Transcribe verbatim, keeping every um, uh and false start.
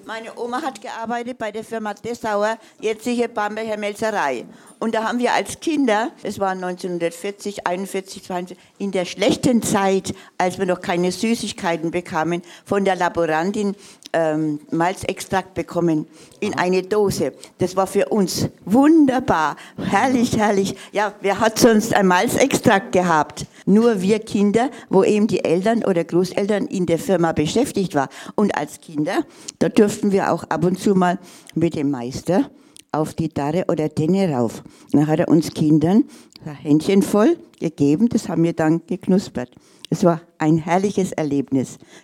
Meine Oma hat gearbeitet bei der Firma Dessauer, jetzige Bamberger Melzerei. Und da haben wir als Kinder, es war neunzehnhundertvierzig, einundvierzig, zweiundvierzig, in der schlechten Zeit, als wir noch keine Süßigkeiten bekamen, von der Laborantin ähm, Malzextrakt bekommen in eine Dose. Das war für uns wunderbar, herrlich, herrlich. Ja, wer hat sonst ein Malzextrakt gehabt? Nur wir Kinder, wo eben die Eltern oder Großeltern in der Firma beschäftigt waren. Und als Kinder, da durften wir auch ab und zu mal mit dem Meister auf die Darre oder Tenne rauf. Dann hat er uns Kindern ein Händchen voll gegeben, das haben wir dann geknuspert. Es war ein herrliches Erlebnis.